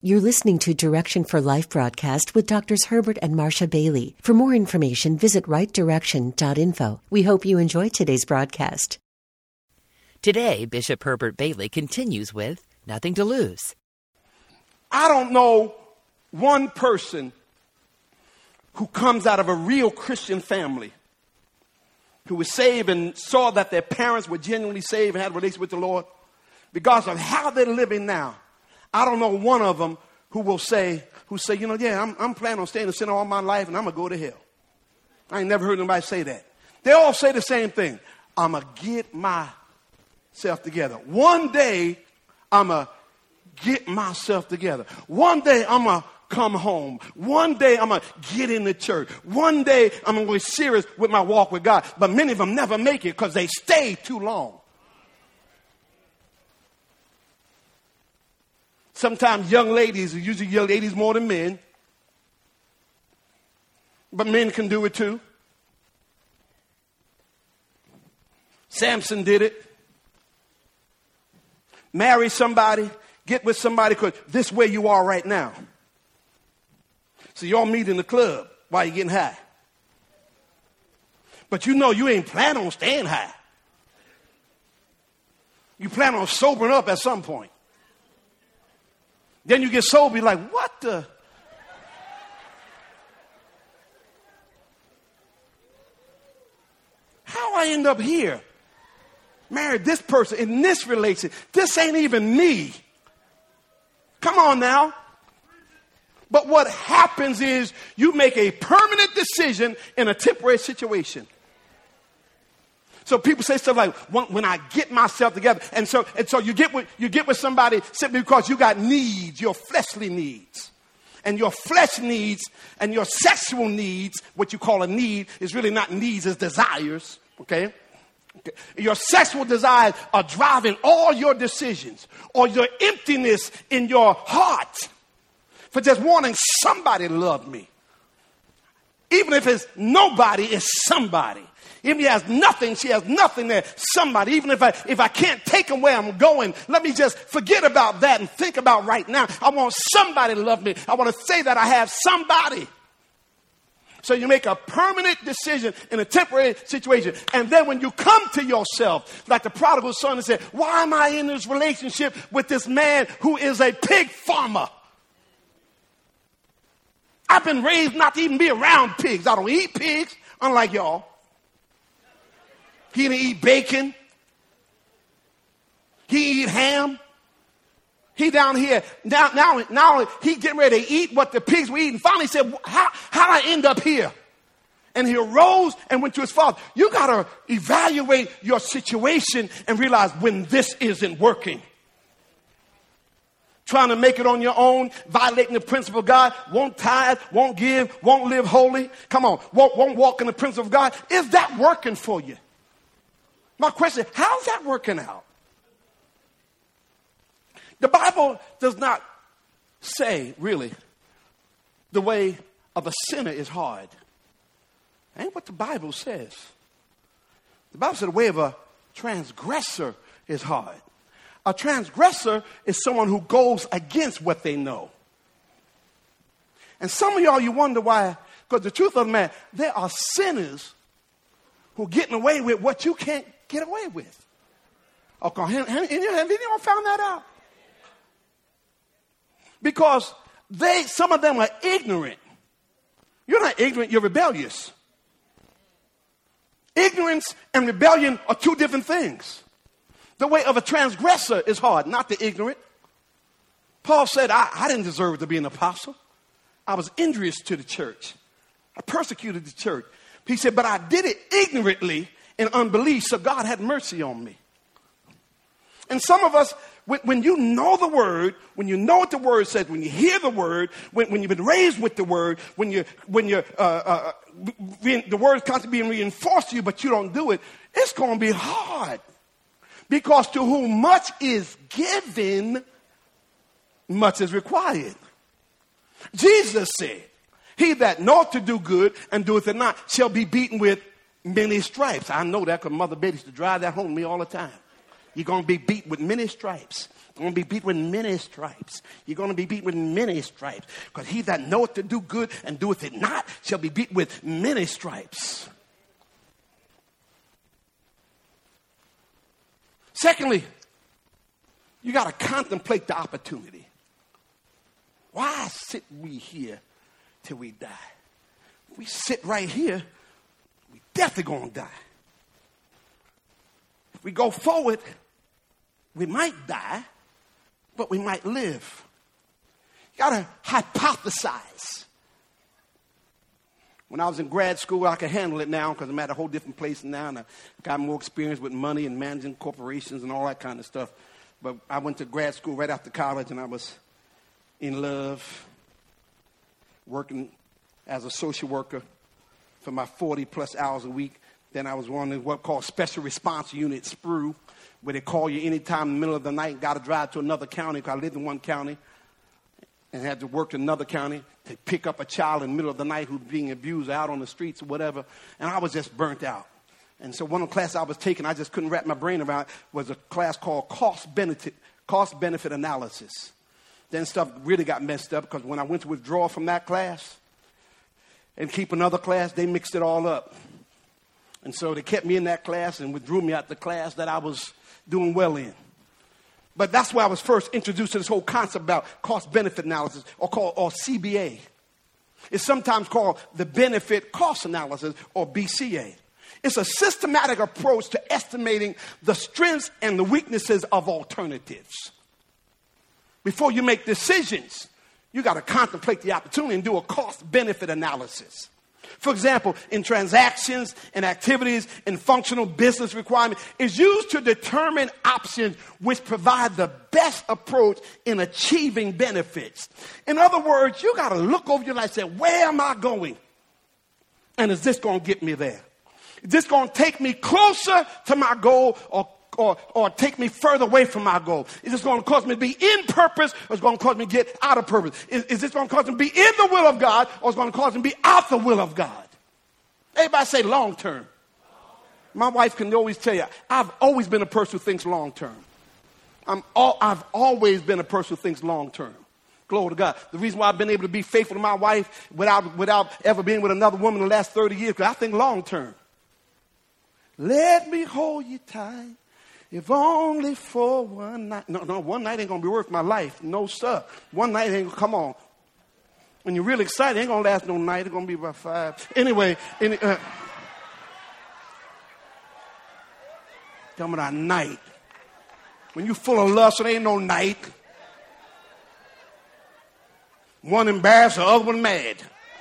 You're listening to Direction for Life broadcast with Drs. Herbert and Marcia Bailey. For more information, visit rightdirection.info. We hope you enjoy today's broadcast. Today, Bishop Herbert Bailey continues with Nothing to Lose. I don't know one person who comes out of a real Christian family who was saved and saw that their parents were genuinely saved and had a relationship with the Lord because of how they're living now. I don't know one of them who say, I'm planning on staying in sin all my life and I'm going to go to hell. I ain't never heard anybody say that. They all say the same thing. I'm going to get myself together. One day, I'm going to get myself together. One day, I'm going to come home. One day, I'm going to get in the church. One day, I'm going to be serious with my walk with God. But many of them never make it because they stay too long. Sometimes young ladies, usually young ladies more than men, but men can do it too. Samson did it. Marry somebody, get with somebody because this is where you are right now. So y'all meet in the club while you're getting high. But you know you ain't planning on staying high. You plan on sobering up at some point. Then you get sober, you're like, what the? How I end up here? Married this person in this relationship. This ain't even me. Come on now. But what happens is you make a permanent decision in a temporary situation. So people say stuff like, when I get myself together. And so you get with somebody simply because you got needs, your fleshly needs. And your flesh needs and your sexual needs, what you call a need, is really not needs, it's desires. Okay? Your sexual desires are driving all your decisions, or your emptiness in your heart for just wanting somebody to love me. Even if it's nobody, it's somebody. Even if he has nothing, she has nothing there. Somebody, even if I can't take them where I'm going, let me just forget about that and think about right now. I want somebody to love me. I want to say that I have somebody. So you make a permanent decision in a temporary situation. And then when you come to yourself, like the prodigal son, and say, why am I in this relationship with this man who is a pig farmer? I've been raised not to even be around pigs. I don't eat pigs, unlike y'all. He didn't eat bacon. He eat ham. He down here. Now he getting ready to eat what the pigs were eating. Finally said, how I end up here? And he arose and went to his father. You got to evaluate your situation and realize when this isn't working. Trying to make it on your own, violating the principle of God, won't tithe, won't give, won't live holy. Come on, won't walk in the principle of God. Is that working for you? My question, how's that working out? The Bible does not say, really, the way of a sinner is hard. That ain't what the Bible says. The Bible says the way of a transgressor is hard. A transgressor is someone who goes against what they know. And some of y'all, you wonder why, because the truth of the matter, there are sinners who are getting away with what you can't get away with. Okay, have anyone found that out? Because some of them are ignorant. You're not ignorant, you're rebellious. Ignorance and rebellion are two different things. The way of a transgressor is hard, not the ignorant. Paul said, I didn't deserve to be an apostle. I was injurious to the church. I persecuted the church. He said, but I did it ignorantly in unbelief, so God had mercy on me. And some of us, when you know the word, when you know what the word says, when you hear the word, when you've been raised with the word, when the word is constantly being reinforced to you, but you don't do it, it's going to be hard. Because to whom much is given, much is required. Jesus said, he that knoweth to do good and doeth it not shall be beaten with many stripes. I know that because Mother Betty used to drive that home to me all the time. You're going to be beat with many stripes. You're going to be beat with many stripes. You're going to be beat with many stripes. Because he that knoweth to do good and doeth it not shall be beat with many stripes. Secondly, you got to contemplate the opportunity. Why sit we here till we die? If we sit right here, we definitely going to die. If we go forward, we might die, but we might live. You got to hypothesize. When I was in grad school, I could handle it now because I'm at a whole different place now, and I got more experience with money and managing corporations and all that kind of stuff. But I went to grad school right after college, and I was in love, working as a social worker for my 40-plus hours a week. Then I was on what's called Special Response Unit, SPRU, where they call you anytime in the middle of the night, got to drive to another county, because I lived in one county, and had to work in another county to pick up a child in the middle of the night who's being abused out on the streets or whatever. And I was just burnt out. And so one of the classes I was taking, I just couldn't wrap my brain around, was a class called cost-benefit analysis. Then stuff really got messed up because when I went to withdraw from that class and keep another class, they mixed it all up. And so they kept me in that class and withdrew me out the class that I was doing well in. But that's where I was first introduced to this whole concept about cost-benefit analysis, or CBA. It's sometimes called the benefit cost analysis, or BCA. It's a systematic approach to estimating the strengths and the weaknesses of alternatives. Before you make decisions, you got to contemplate the opportunity and do a cost-benefit analysis. For example, in transactions and activities and functional business requirements, is used to determine options which provide the best approach in achieving benefits. In other words, you got to look over your life and say, where am I going? And is this going to get me there? Is this going to take me closer to my goal or take me further away from my goal? Is this going to cause me to be in purpose, or is it going to cause me to get out of purpose? Is this going to cause me to be in the will of God, or is it going to cause me to be out the will of God? Everybody say long term. My wife can always tell you, I've always been a person who thinks long term. I've always been a person who thinks long term. Glory to God. The reason why I've been able to be faithful to my wife without ever being with another woman in the last 30 years, because I think long term. Let me hold you tight, if only for one night. No, one night ain't going to be worth my life. No, sir. One night ain't going to, come on. When you're really excited, it ain't going to last no night. It's going to be about 5. Anyway. Coming at night. When you full of lust, it ain't no night. One embarrassed, the other one mad.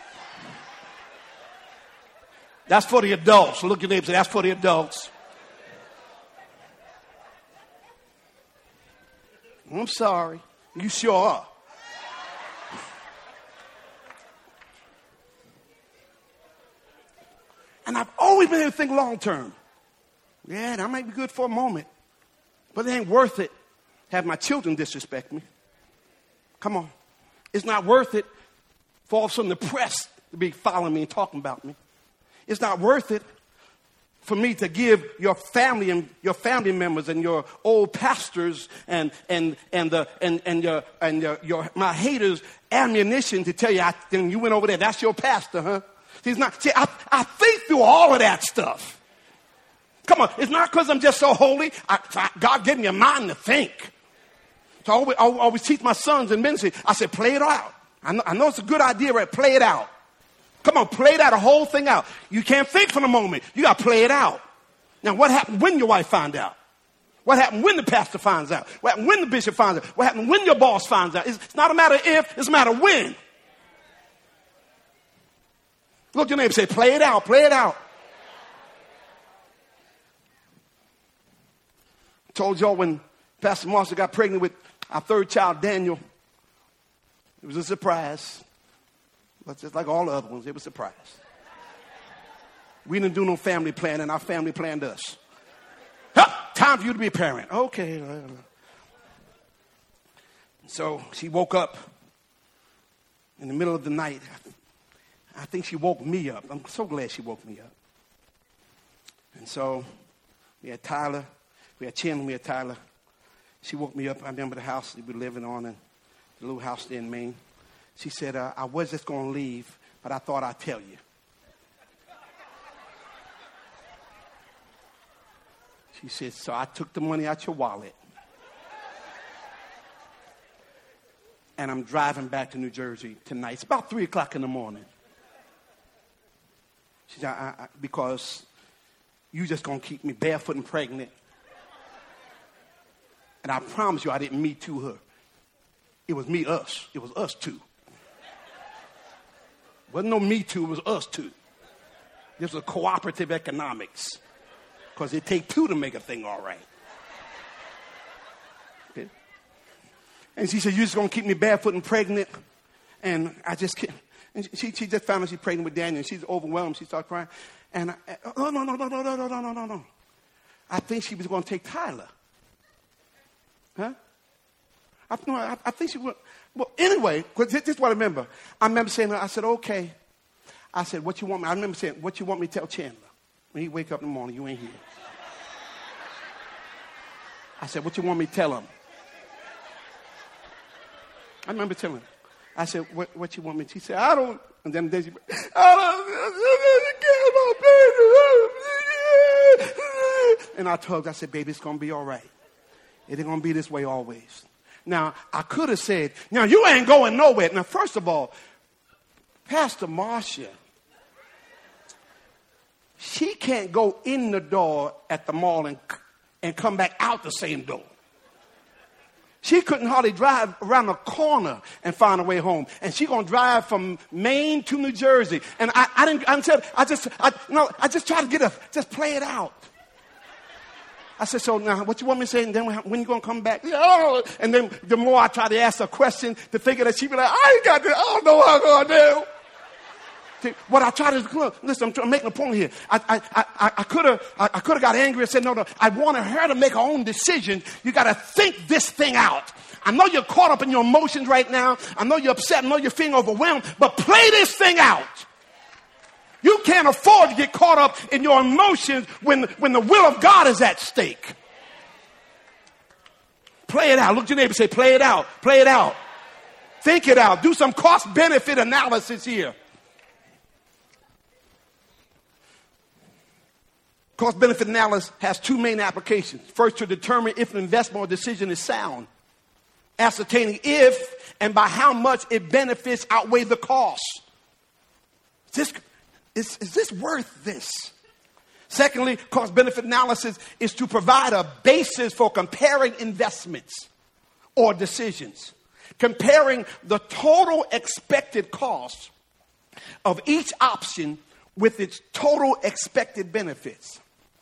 That's for the adults. Look at your neighbor and say, that's for the adults. I'm sorry. You sure are. And I've always been able to think long term. Yeah, that might be good for a moment, but it ain't worth it. Have my children disrespect me. Come on. It's not worth it for all of a sudden the press to be following me and talking about me. It's not worth it for me to give your family and your family members and your old pastors and my haters ammunition to tell you, then you went over there. That's your pastor, huh? See, I think through all of that stuff. Come on, it's not because I'm just so holy. God gave me a mind to think. So I always teach my sons in ministry. I said, play it out. I know it's a good idea, right? Play it out. Come on, play that whole thing out. You can't think for the moment. You got to play it out. Now, what happened when your wife found out? What happened when the pastor finds out? What happened when the bishop finds out? What happened when your boss finds out? It's not a matter of if, it's a matter of when. Look at your neighbor and say, play it out, play it out. I told y'all when Pastor Marshall got pregnant with our third child, Daniel, it was a surprise. But just like all the other ones, it was a surprise. We didn't do no family planning. Our family planned us. Time for you to be a parent. Okay. So she woke up in the middle of the night. I think she woke me up. I'm so glad she woke me up. And so we had Tyler. We had Chin. We had Tyler. She woke me up. I remember the house we were living on, and the little house there in Maine. She said, I was just going to leave, but I thought I'd tell you. She said, so I took the money out your wallet, and I'm driving back to New Jersey tonight. It's about 3 o'clock in the morning. She said, because you just going to keep me barefoot and pregnant. And I promise you I didn't me too her. It was me, us. It was us two. It wasn't no me too, it was us two. This was cooperative economics. Because it takes two to make a thing all right. Okay. And she said, you're just going to keep me barefoot and pregnant. And I just can't. And she just found out she's pregnant with Daniel. And she's overwhelmed. She started crying. And no. I think she was going to take Tyler. Huh? I think she would. Well, anyway, because this is what I remember. I remember saying, I said, okay. I said, what you want me? I remember saying, what you want me to tell Chandler? When he wake up in the morning, you ain't here. I said, what you want me to tell him? I remember telling him. I said, what you want me to? She said, I don't. And then Daisy, and I told her, I said, baby, it's going to be all right. It ain't going to be this way always. Now, I could have said, now, you ain't going nowhere. Now, first of all, Pastor Marcia, she can't go in the door at the mall and come back out the same door. She couldn't hardly drive around the corner and find a way home. And she going to drive from Maine to New Jersey. And I just tried to get her, just play it out. I said, so now what you want me to say? And then when you going to come back? Oh. And then the more I try to ask her a question to figure that she'd be like, I ain't got this. I don't know what I'm going to do. See, what I try to do, listen, I'm making a point here. I could have got angry and said, no, I wanted her to make her own decision. You got to think this thing out. I know you're caught up in your emotions right now. I know you're upset. I know you're feeling overwhelmed, but play this thing out. You can't afford to get caught up in your emotions when the will of God is at stake. Play it out. Look at your neighbor and say, play it out. Play it out. Think it out. Do some cost-benefit analysis here. Cost-benefit analysis has two main applications. First, to determine if an investment or decision is sound. Ascertaining if and by how much it benefits outweigh the cost. Is this worth this? Secondly, cost-benefit analysis is to provide a basis for comparing investments or decisions. Comparing the total expected cost of each option with its total expected benefits.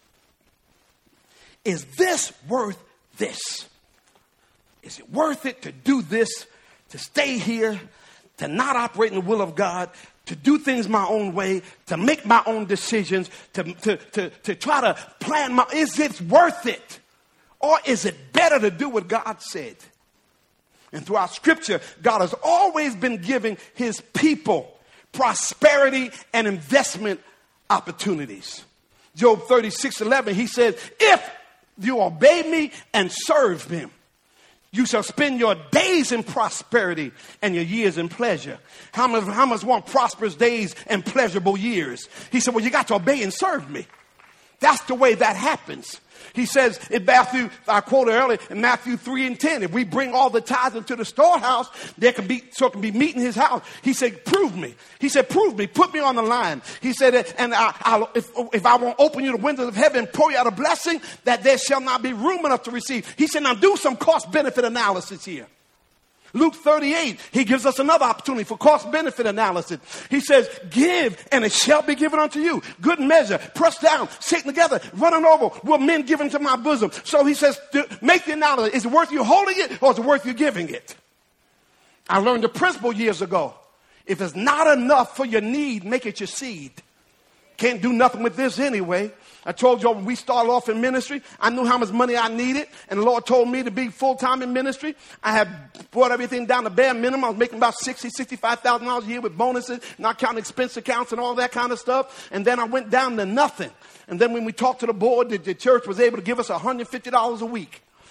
Is this worth this? Is it worth it to do this, to stay here, to not operate in the will of God, to do things my own way, to make my own decisions, to try to plan is it worth it? Or is it better to do what God said? And throughout Scripture, God has always been giving his people prosperity and investment opportunities. Job 36:11, he says, if you obey me and serve him, you shall spend your days in prosperity and your years in pleasure. How much want prosperous days and pleasurable years? He said, well, you got to obey and serve me. That's the way that happens. He says in Matthew, I quoted earlier, in Matthew 3:10, if we bring all the tithes into the storehouse, it can be meat in his house. He said, prove me. He said, prove me. Put me on the line. He said, and if I won't open you the windows of heaven and pour you out a blessing, that there shall not be room enough to receive. He said, now do some cost-benefit analysis here. Luke 38, he gives us another opportunity for cost-benefit analysis. He says, give, and it shall be given unto you. Good measure, pressed down, shaken together, running over, will men give into my bosom. So he says, make the analysis. Is it worth you holding it, or is it worth you giving it? I learned the principle years ago. If it's not enough for your need, make it your seed. Can't do nothing with this anyway. I told you when we started off in ministry, I knew how much money I needed, and the Lord told me to be full-time in ministry. I had brought everything down to bare minimum. I was making about $65,000 a year with bonuses, not counting expense accounts and all that kind of stuff. And then I went down to nothing. And then when we talked to the board, the church was able to give us $150 a week.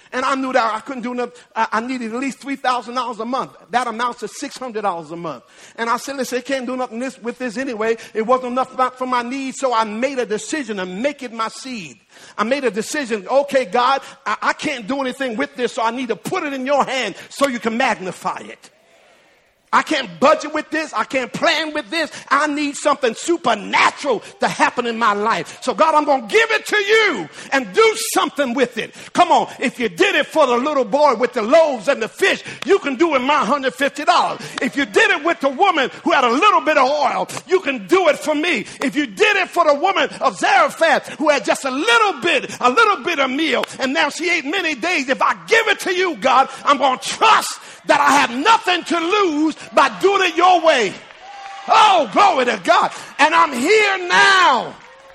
And I knew that I couldn't do enough. I needed at least $3,000 a month. That amounts to $600 a month. And I said, listen, I can't do nothing with this anyway. It wasn't enough for my needs. So I made a decision to make it my seed. I made a decision. Okay, God, I can't do anything with this. So I need to put it in your hand so you can magnify it. I can't budget with this. I can't plan with this. I need something supernatural to happen in my life. So God, I'm going to give it to you and do something with it. Come on. If you did it for the little boy with the loaves and the fish, you can do it my $150. If you did it with the woman who had a little bit of oil, you can do it for me. If you did it for the woman of Zarephath who had just a little bit of meal, and now she ate many days, if I give it to you, God, I'm going to trust that I have nothing to lose by doing it your way. Oh, glory to God. And I'm here now.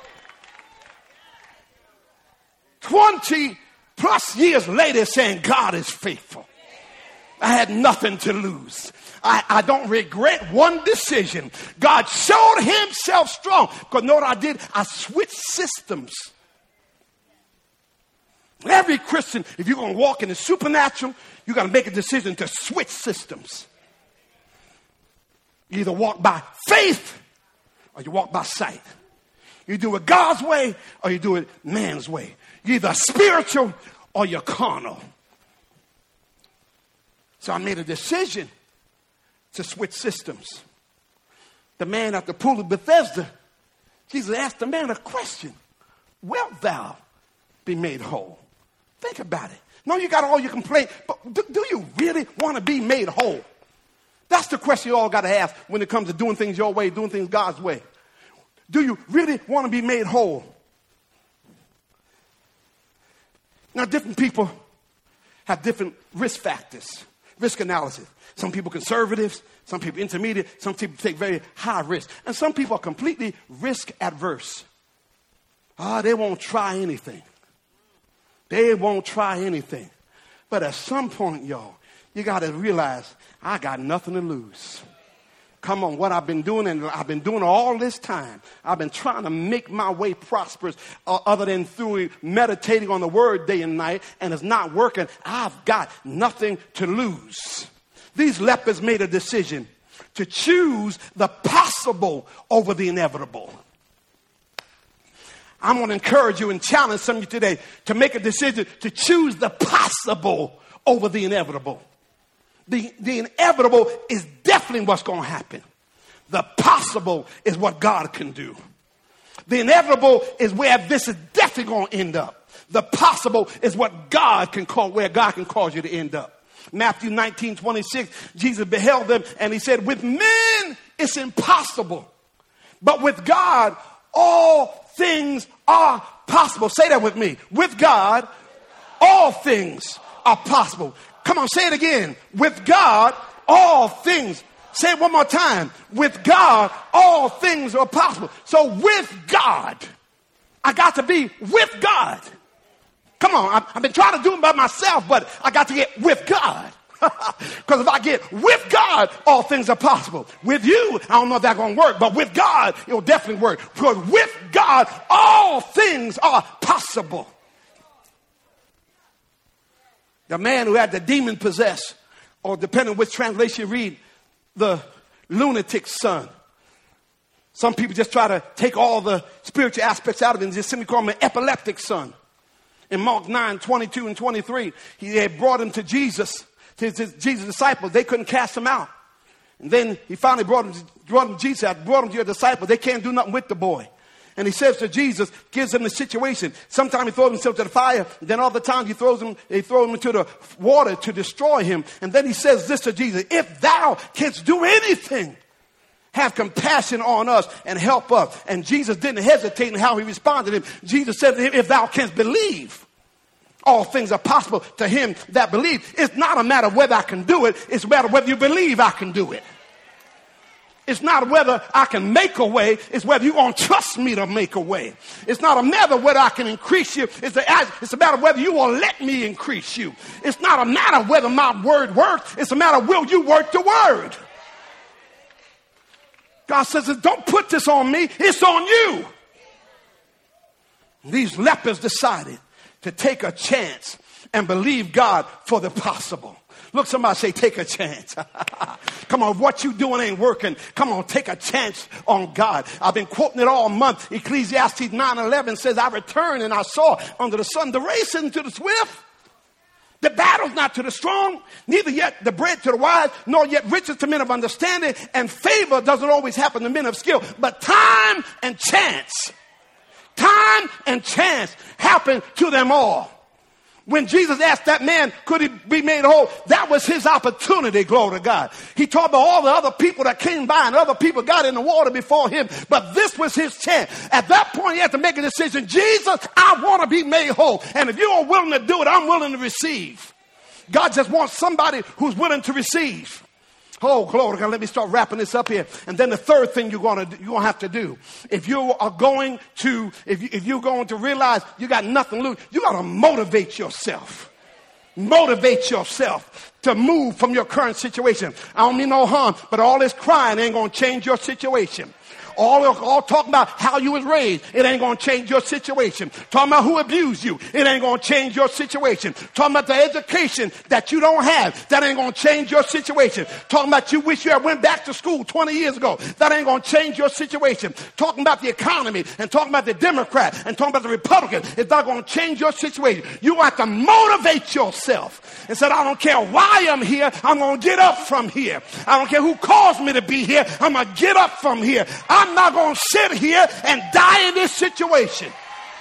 20 plus years later saying God is faithful. I had nothing to lose. I don't regret one decision. God showed himself strong. Because know what I did? I switched systems. Every Christian, if you're going to walk in the supernatural, you got to make a decision to switch systems. You either walk by faith or you walk by sight. You do it God's way or you do it man's way. You're either spiritual or you're carnal. So I made a decision to switch systems. The man at the pool of Bethesda, Jesus asked the man a question. Wilt thou be made whole? Think about it. No, you got all your complaints, but do you really want to be made whole? That's the question you all got to ask when it comes to doing things your way, doing things God's way. Do you really want to be made whole? Now, different people have different risk factors, risk analysis. Some people conservatives, some people intermediate, some people take very high risk. And some people are completely risk adverse. They won't try anything. They won't try anything. But at some point, y'all, you got to realize I got nothing to lose. Come on, what I've been doing, and I've been doing all this time. I've been trying to make my way prosperous other than through meditating on the word day and night, and it's not working. I've got nothing to lose. These lepers made a decision to choose the possible over the inevitable. I'm going to encourage you and challenge some of you today to make a decision to choose the possible over the inevitable. The inevitable is definitely what's going to happen. The possible is what God can do. The inevitable is where this is definitely going to end up. The possible is what God can call, where God can cause you to end up. Matthew 19:26, Jesus beheld them and he said, with men it's impossible, but with God all things are possible. Say that with me. With God, all things are possible. Come on, say it again. With God, all things. Say it one more time. With God, all things are possible. So with God, I got to be with God. Come on, I've been trying to do it by myself, but I got to get with God. Because if I get with God, all things are possible. With you, I don't know if that's going to work, but with God, it will definitely work. Because with God, all things are possible. The man who had the demon possessed, or depending on which translation you read, the lunatic son. Some people just try to take all the spiritual aspects out of it and just simply call him an epileptic son. In Mark 9:22 and 23, he had brought him to Jesus. Jesus' disciples, they couldn't cast him out. And then he finally brought him to Jesus. I brought him to your disciples. They can't do nothing with the boy. And he says to Jesus, gives him the situation. Sometimes he throws himself to the fire. And then other times he throws him into the water to destroy him. And then he says this to Jesus, if thou canst do anything, have compassion on us and help us. And Jesus didn't hesitate in how he responded to him. Jesus said to him, if thou canst believe, all things are possible to him that believes. It's not a matter of whether I can do it. It's a matter of whether you believe I can do it. It's not whether I can make a way. It's whether you're going to trust me to make a way. It's not a matter of whether I can increase you. It's a matter of whether you will let me increase you. It's not a matter of whether my word works. It's a matter of will you work the word. God says, don't put this on me. It's on you. These lepers decided to take a chance and believe God for the possible. Look, somebody say, take a chance. Come on, what you doing ain't working. Come on, take a chance on God. I've been quoting it all month. Ecclesiastes 9:11 says, I returned and I saw under the sun the race isn't to the swift. The battle's not to the strong, neither yet the bread to the wise, nor yet riches to men of understanding. And favor doesn't always happen to men of skill, but time and chance happen to them all. When Jesus asked that man, could he be made whole? That was his opportunity, glory to God. He talked about all the other people that came by and other people got in the water before him. But this was his chance. At that point, he had to make a decision. Jesus, I want to be made whole. And if you are willing to do it, I'm willing to receive. God just wants somebody who's willing to receive. Oh, glory to God. Let me start wrapping this up here. And then the third thing you're going to have to do. If you're going to realize you got nothing to lose, you got to motivate yourself. Motivate yourself to move from your current situation. I don't mean no harm, but all this crying ain't going to change your situation. All talking about how you was raised, it ain't going to change your situation. Talking about who abused you, it ain't going to change your situation. Talking about the education that you don't have, that ain't going to change your situation. Talking about you wish you had went back to school 20 years ago, that ain't going to change your situation. Talking about the economy and talking about the Democrat and talking about the Republican, it's not going to change your situation. You have to motivate yourself and say, I don't care why I'm here, I'm going to get up from here. I don't care who caused me to be here, I'm going to get up from here. I'm not going to sit here and die in this situation.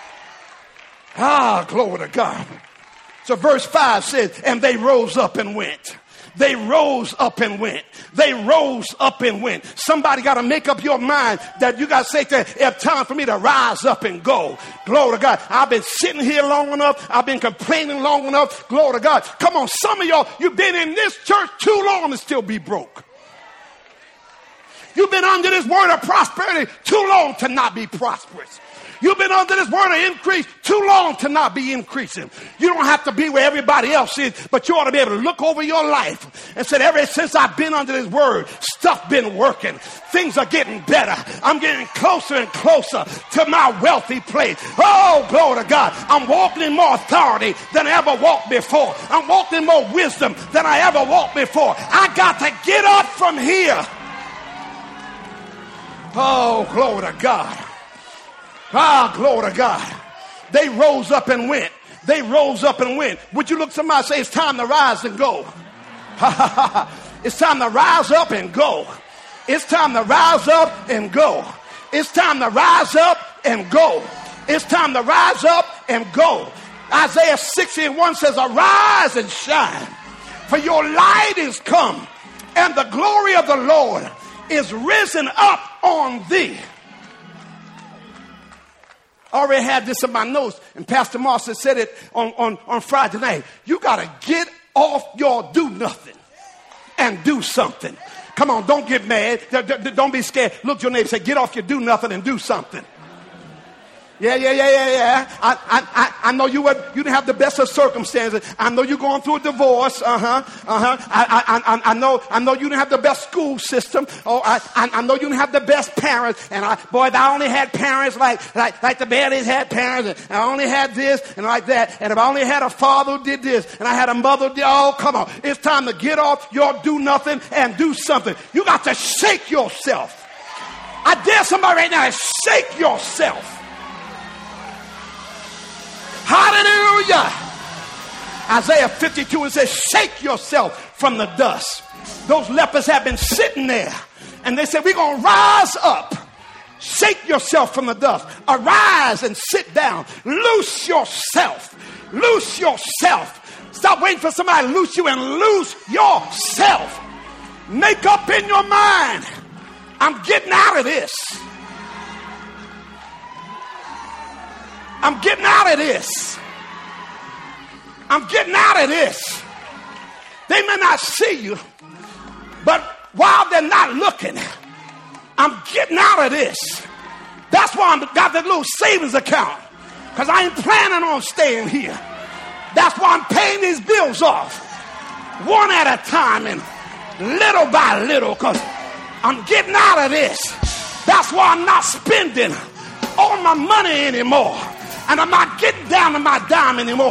Glory to God. So verse 5 says, and they rose up and went. They rose up and went. They rose up and went. Somebody got to make up your mind that you got to say that it's time for me to rise up and go. Glory to God. I've been sitting here long enough. I've been complaining long enough. Glory to God. Come on, some of y'all, you've been in this church too long to still be broke. You've been under this word of prosperity too long to not be prosperous. You've been under this word of increase too long to not be increasing. You don't have to be where everybody else is, but you ought to be able to look over your life and say, ever since I've been under this word, stuff been working. Things are getting better. I'm getting closer and closer to my wealthy place. Oh, glory to God. I'm walking in more authority than I ever walked before. I'm walking in more wisdom than I ever walked before. I got to get up from here. Oh, glory to God. Glory to God. They rose up and went. They rose up and went. Would you look at somebody and say, it's time to rise and go? It's time to rise up and go. It's time to rise up and go. It's time to rise up and go. It's time to rise up and go. Isaiah 60:1 says, arise and shine, for your light is come, and the glory of the Lord is risen up on thee. I already had this in my notes, and Pastor Marcia said it on Friday night. You got to get off your do nothing and do something. Come on, don't get mad. Don't be scared. Look at your neighbor and say, get off your do nothing and do something. Yeah. I know you didn't have the best of circumstances. I know you're going through a divorce. I know you didn't have the best school system. I know you didn't have the best parents. And I only had parents like the Baddies had parents. And I only had this and like that. And if I only had a father who did this, and I had a mother who did, oh, come on. It's time to get off your do nothing and do something. You got to shake yourself. I dare somebody right now to shake yourself. Hallelujah. Isaiah 52, it says, shake yourself from the dust. Those lepers have been sitting there, and they said, we're going to rise up. Shake yourself from the dust. Arise and sit down. Loose yourself. Loose yourself. Stop waiting for somebody to loose you and loose yourself. Make up in your mind, I'm getting out of this. I'm getting out of this. I'm getting out of this. They may not see you, but while they're not looking, I'm getting out of this. That's why I got that little savings account, because I ain't planning on staying here. That's why I'm paying these bills off one at a time and little by little, because I'm getting out of this. That's why I'm not spending all my money anymore. And I'm not getting down to my dime anymore.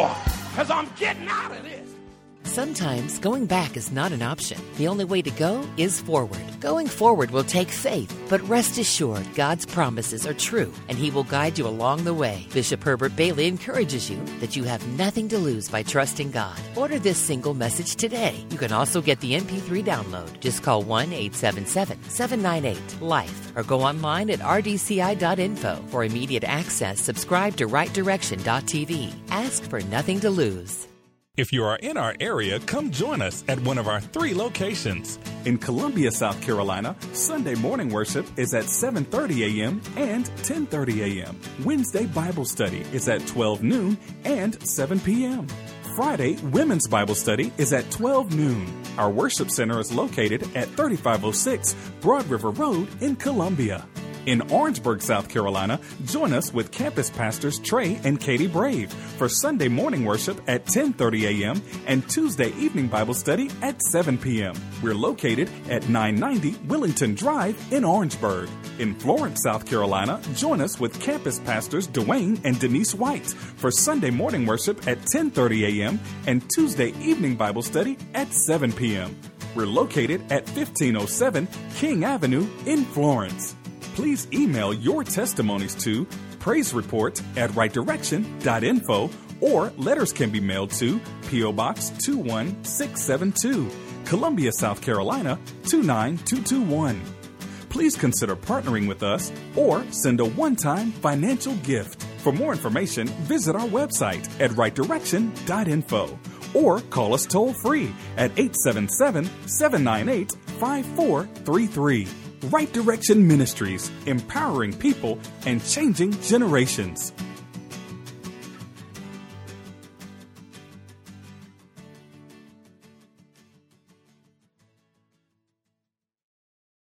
because I'm getting out of this. Sometimes going back is not an option. The only way to go is forward. Going forward will take faith, but rest assured God's promises are true, and He will guide you along the way. Bishop Herbert Bailey encourages you that you have nothing to lose by trusting God. Order this single message today. You can also get the MP3 download. Just call 1-877-798-LIFE or go online at rdci.info. For immediate access, subscribe to rightdirection.tv. Ask for nothing to lose. If you are in our area, come join us at one of our 3 locations. In Columbia, South Carolina, Sunday morning worship is at 7:30 a.m. and 10:30 a.m. Wednesday Bible study is at 12 noon and 7 p.m. Friday Women's Bible study is at 12 noon. Our worship center is located at 3506 Broad River Road in Columbia. In Orangeburg, South Carolina, join us with campus pastors Trey and Katie Brave for Sunday morning worship at 10:30 a.m. and Tuesday evening Bible study at 7 p.m. We're located at 990 Willington Drive in Orangeburg. In Florence, South Carolina, join us with campus pastors Dwayne and Denise White for Sunday morning worship at 10:30 a.m. and Tuesday evening Bible study at 7 p.m. We're located at 1507 King Avenue in Florence. Please email your testimonies to praisereport@rightdirection.info, or letters can be mailed to P.O. Box 21672, Columbia, South Carolina 29221. Please consider partnering with us or send a one-time financial gift. For more information, visit our website at rightdirection.info or call us toll-free at 877-798-5433. Right Direction Ministries, empowering people and changing generations.